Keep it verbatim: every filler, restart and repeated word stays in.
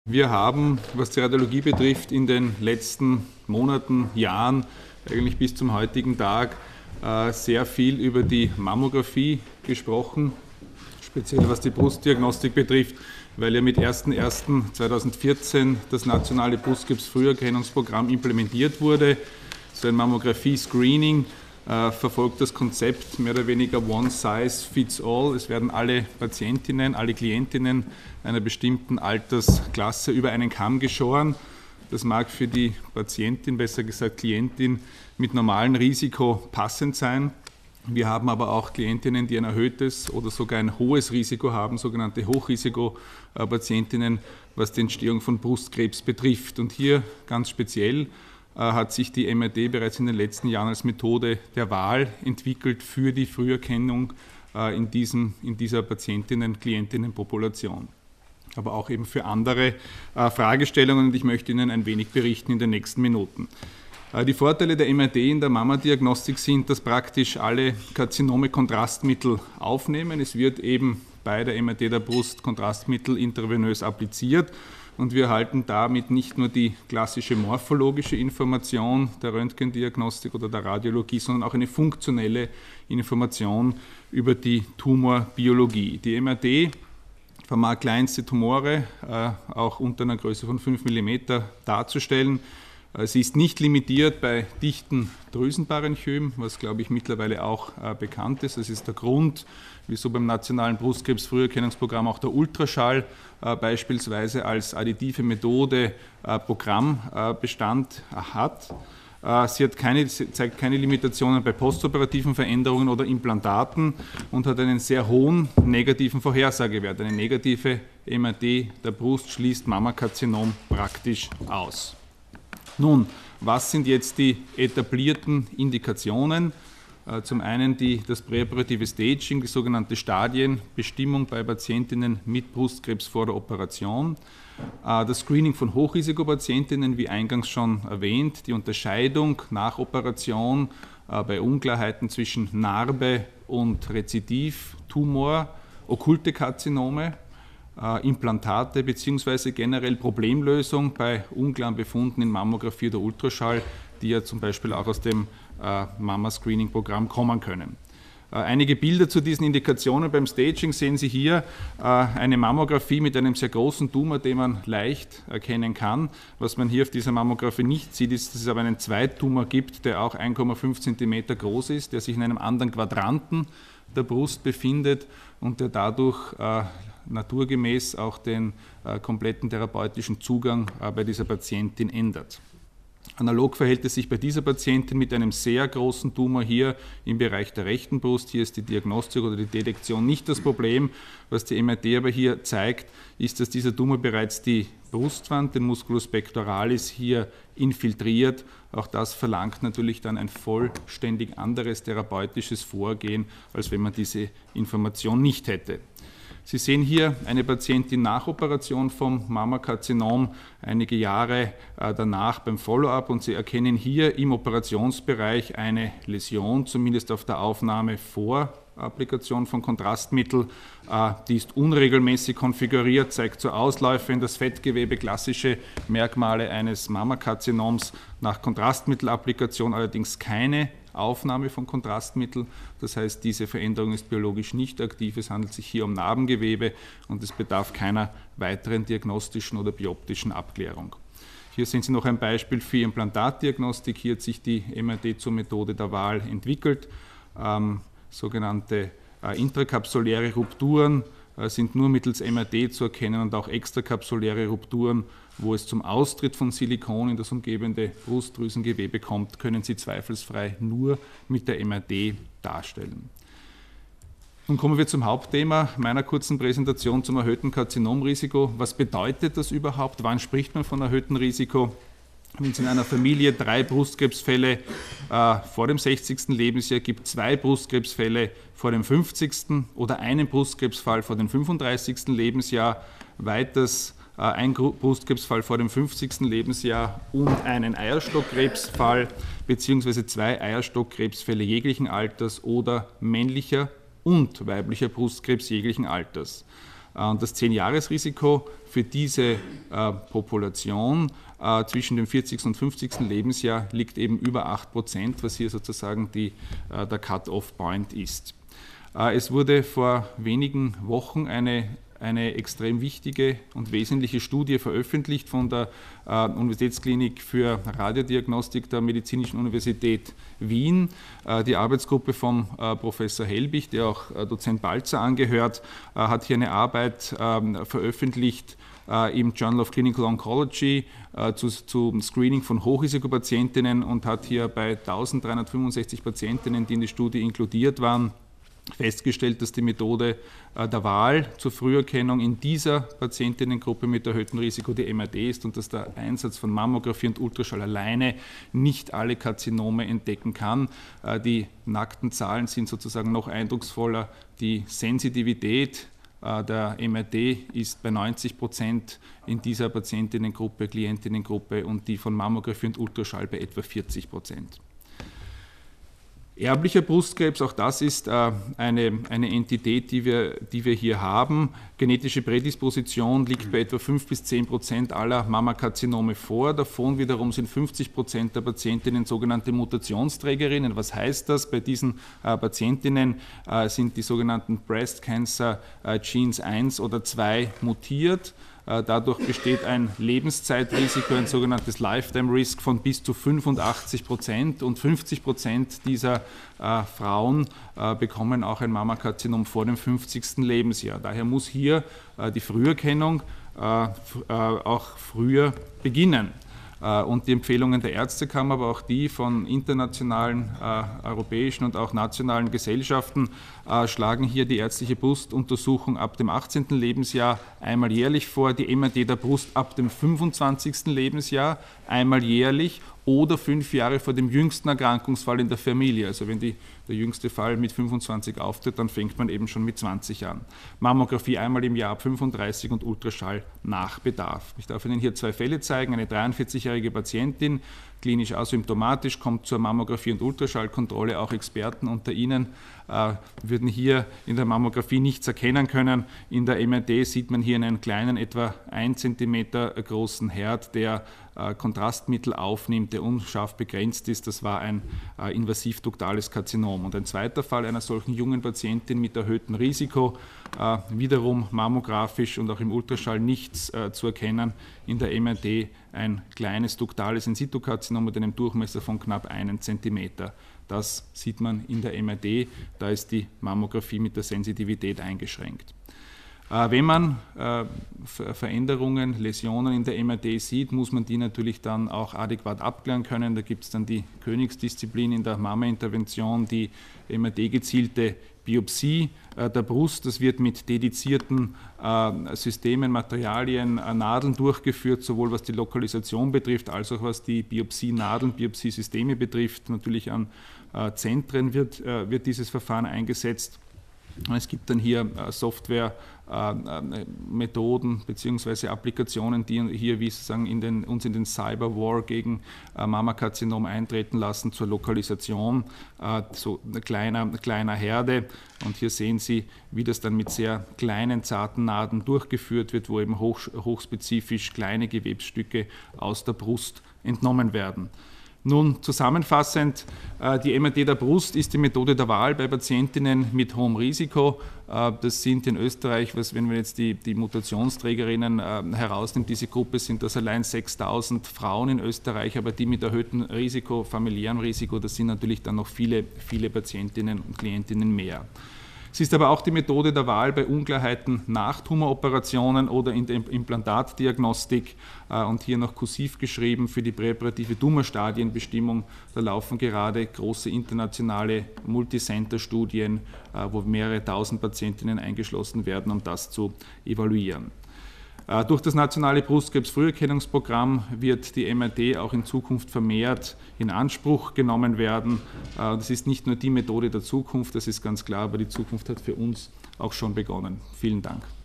Wir haben, was die Radiologie betrifft, in den letzten Monaten, Jahren, eigentlich bis zum heutigen Tag, sehr viel über die Mammographie gesprochen, speziell was die Brustdiagnostik betrifft, weil ja mit erster erster zweitausendvierzehn das nationale Brustkrebs-Früherkennungsprogramm implementiert wurde. So ein Mammographie-Screening äh, verfolgt das Konzept mehr oder weniger One Size Fits All. Es werden alle Patientinnen, alle Klientinnen einer bestimmten Altersklasse über einen Kamm geschoren. Das mag für die Patientin, besser gesagt Klientin, mit normalem Risiko passend sein. Wir haben aber auch Klientinnen, die ein erhöhtes oder sogar ein hohes Risiko haben, sogenannte Hochrisikopatientinnen, was die Entstehung von Brustkrebs betrifft. Und hier ganz speziell äh, hat sich die M R D bereits in den letzten Jahren als Methode der Wahl entwickelt für die Früherkennung äh, in, diesem, in dieser Patientinnen-Klientinnen-Population. Aber auch eben für andere äh, Fragestellungen, und ich möchte Ihnen ein wenig berichten in den nächsten Minuten. Die Vorteile der M R D in der Mammadiagnostik sind, dass praktisch alle Karzinome Kontrastmittel aufnehmen. Es wird eben bei der M R D der Brust Kontrastmittel intravenös appliziert und wir erhalten damit nicht nur die klassische morphologische Information der Röntgendiagnostik oder der Radiologie, sondern auch eine funktionelle Information über die Tumorbiologie. Die M R D vermag kleinste Tumore, äh, auch unter einer Größe von fünf Millimeter, darzustellen. Sie ist nicht limitiert bei dichten Drüsenparenchymen, was, glaube ich, mittlerweile auch äh, bekannt ist. Das ist der Grund, wieso beim nationalen Brustkrebs-Früherkennungsprogramm auch der Ultraschall äh, beispielsweise als additive Methode äh, Programmbestand äh, hat. Äh, sie, hat keine, sie zeigt keine Limitationen bei postoperativen Veränderungen oder Implantaten und hat einen sehr hohen negativen Vorhersagewert. Eine negative M R D der Brust schließt Mammakarzinom praktisch aus. Nun, was sind jetzt die etablierten Indikationen? Zum einen die, das präoperative Staging, die sogenannte Stadienbestimmung bei Patientinnen mit Brustkrebs vor der Operation. Das Screening von Hochrisikopatientinnen, wie eingangs schon erwähnt, die Unterscheidung nach Operation bei Unklarheiten zwischen Narbe und Rezidivtumor, okkulte Karzinome, Implantate bzw. generell Problemlösung bei unklaren Befunden in Mammographie oder Ultraschall, die ja zum Beispiel auch aus dem äh, Mama-Screening-Programm kommen können. Äh, einige Bilder zu diesen Indikationen beim Staging sehen Sie hier. Äh, eine Mammographie mit einem sehr großen Tumor, den man leicht erkennen kann. Was man hier auf dieser Mammographie nicht sieht, ist, dass es aber einen Zweittumor gibt, der auch eins Komma fünf Zentimeter groß ist, der sich in einem anderen Quadranten der Brust befindet und der dadurch äh, naturgemäß auch den äh, kompletten therapeutischen Zugang äh, bei dieser Patientin ändert. Analog verhält es sich bei dieser Patientin mit einem sehr großen Tumor hier im Bereich der rechten Brust. Hier ist die Diagnostik oder die Detektion nicht das Problem. Was die M R D aber hier zeigt, ist, dass dieser Tumor bereits die Brustwand, den Musculus pectoralis, hier infiltriert. Auch das verlangt natürlich dann ein vollständig anderes therapeutisches Vorgehen, als wenn man diese Information nicht hätte. Sie sehen hier eine Patientin nach Operation vom Mammakarzinom, einige Jahre äh, danach beim Follow-up, und Sie erkennen hier im Operationsbereich eine Läsion, zumindest auf der Aufnahme vor Applikation von Kontrastmittel. Äh, die ist unregelmäßig konfiguriert, zeigt so Ausläufe in das Fettgewebe, klassische Merkmale eines Mammakarzinoms nach Kontrastmittelapplikation, allerdings keine Aufnahme von Kontrastmittel. Das heißt, diese Veränderung ist biologisch nicht aktiv. Es handelt sich hier um Narbengewebe und es bedarf keiner weiteren diagnostischen oder bioptischen Abklärung. Hier sehen Sie noch ein Beispiel für Implantatdiagnostik. Hier hat sich die M R D zur Methode der Wahl entwickelt. Ähm, sogenannte äh, intrakapsuläre Rupturen äh, sind nur mittels M R D zu erkennen und auch extrakapsuläre Rupturen, wo es zum Austritt von Silikon in das umgebende Brustdrüsengewebe kommt, können Sie zweifelsfrei nur mit der M R D darstellen. Nun kommen wir zum Hauptthema meiner kurzen Präsentation, zum erhöhten Karzinomrisiko. Was bedeutet das überhaupt? Wann spricht man von erhöhtem Risiko? Wenn es in einer Familie drei Brustkrebsfälle äh, vor dem sechzigsten Lebensjahr gibt, zwei Brustkrebsfälle vor dem fünfzigsten oder einen Brustkrebsfall vor dem fünfunddreißigsten Lebensjahr, weiters äh, ein Brustkrebsfall vor dem fünfzigsten Lebensjahr und einen Eierstockkrebsfall bzw. zwei Eierstockkrebsfälle jeglichen Alters oder männlicher und weiblicher Brustkrebs jeglichen Alters. Und das zehn-Jahres-Risiko für diese Population zwischen dem vierzigsten und fünfzigsten Lebensjahr liegt eben über acht Prozent, was hier sozusagen die, der Cut-off-Point ist. Es wurde vor wenigen Wochen eine, eine extrem wichtige und wesentliche Studie veröffentlicht von der Universitätsklinik für Radiodiagnostik der Medizinischen Universität Wien. Die Arbeitsgruppe von Professor Helbig, der auch Dozent Balzer angehört, hat hier eine Arbeit veröffentlicht im Journal of Clinical Oncology äh, zu, zum Screening von Hochrisikopatientinnen und hat hier bei eintausenddreihundertfünfundsechzig Patientinnen, die in die Studie inkludiert waren, festgestellt, dass die Methode äh, der Wahl zur Früherkennung in dieser Patientinnengruppe mit erhöhtem Risiko die M R D ist und dass der Einsatz von Mammographie und Ultraschall alleine nicht alle Karzinome entdecken kann. Äh, die nackten Zahlen sind sozusagen noch eindrucksvoller. Die Sensitivität der M R D ist bei neunzig Prozent in dieser Patientinnengruppe, Klientinnengruppe und die von Mammographie und Ultraschall bei etwa vierzig Prozent. Erblicher Brustkrebs, auch das ist äh, eine, eine Entität, die wir, die wir hier haben. Genetische Prädisposition liegt bei etwa fünf bis zehn Prozent aller Mammakarzinome vor. Davon wiederum sind fünfzig Prozent der Patientinnen sogenannte Mutationsträgerinnen. Was heißt das? Bei diesen äh, Patientinnen äh, sind die sogenannten Breast Cancer äh, Genes eins oder zwei mutiert. Dadurch besteht ein Lebenszeitrisiko, ein sogenanntes Lifetime Risk von bis zu fünfundachtzig Prozent und fünfzig Prozent dieser äh, Frauen äh, bekommen auch ein Mammakarzinom vor dem fünfzigsten Lebensjahr. Daher muss hier äh, die Früherkennung äh, äh, auch früher beginnen. Und die Empfehlungen der Ärztekammer, aber auch die von internationalen, äh, europäischen und auch nationalen Gesellschaften äh, schlagen hier die ärztliche Brustuntersuchung ab dem achtzehnten Lebensjahr einmal jährlich vor, die M R D der Brust ab dem fünfundzwanzigsten Lebensjahr einmal jährlich oder fünf Jahre vor dem jüngsten Erkrankungsfall in der Familie. Also wenn die, der jüngste Fall mit fünfundzwanzig auftritt, dann fängt man eben schon mit zwanzig an. Mammographie einmal im Jahr ab fünfunddreißig und Ultraschall nach Bedarf. Ich darf Ihnen hier zwei Fälle zeigen. Eine dreiundvierzigjährige Patientin, klinisch asymptomatisch, kommt zur Mammographie- und Ultraschallkontrolle. Auch Experten unter Ihnen äh, würden hier in der Mammographie nichts erkennen können. In der M R D sieht man hier einen kleinen, etwa ein Zentimeter großen Herd, der äh, Kontrastmittel aufnimmt, der unscharf begrenzt ist. Das war ein äh, invasiv-duktales Karzinom. Und ein zweiter Fall einer solchen jungen Patientin mit erhöhtem Risiko, äh, wiederum mammografisch und auch im Ultraschall nichts äh, zu erkennen, in der M R D ein kleines duktales In-situ-Karzinom mit einem Durchmesser von knapp einen Zentimeter. Das sieht man in der M R D, da ist die Mammographie mit der Sensitivität eingeschränkt. Äh, wenn man äh, Veränderungen, Läsionen in der M R D sieht, muss man die natürlich dann auch adäquat abklären können. Da gibt es dann die Königsdisziplin in der Mamma-Intervention, die M R D-gezielte Biopsie äh, der Brust. Das wird mit dedizierten äh, Systemen, Materialien, äh, Nadeln durchgeführt, sowohl was die Lokalisation betrifft, als auch was die Biopsienadeln, Biopsiesysteme betrifft. Natürlich an äh, Zentren wird, äh, wird dieses Verfahren eingesetzt. Es gibt dann hier äh, Software, äh, Methoden bzw. Applikationen, die hier wie sozusagen in den, uns in den Cyberwar gegen äh, Mammakarzinom eintreten lassen zur Lokalisation äh, so eine kleiner, kleiner Herde. Und hier sehen Sie, wie das dann mit sehr kleinen, zarten Nadeln durchgeführt wird, wo eben hoch, hochspezifisch kleine Gewebsstücke aus der Brust entnommen werden. Nun zusammenfassend, die M R D der Brust ist die Methode der Wahl bei Patientinnen mit hohem Risiko. Das sind in Österreich, was, wenn man jetzt die, die Mutationsträgerinnen herausnimmt, diese Gruppe sind das allein sechstausend Frauen in Österreich, aber die mit erhöhtem Risiko, familiärem Risiko, das sind natürlich dann noch viele, viele Patientinnen und Klientinnen mehr. Es ist aber auch die Methode der Wahl bei Unklarheiten nach Tumoroperationen oder in der Implantatdiagnostik und hier noch kursiv geschrieben für die präoperative Tumorstadienbestimmung. Da laufen gerade große internationale Multicenter-Studien, wo mehrere tausend Patientinnen eingeschlossen werden, um das zu evaluieren. Durch das nationale Brustkrebsfrüherkennungsprogramm wird die M R D auch in Zukunft vermehrt in Anspruch genommen werden. Das ist nicht nur die Methode der Zukunft, das ist ganz klar, aber die Zukunft hat für uns auch schon begonnen. Vielen Dank.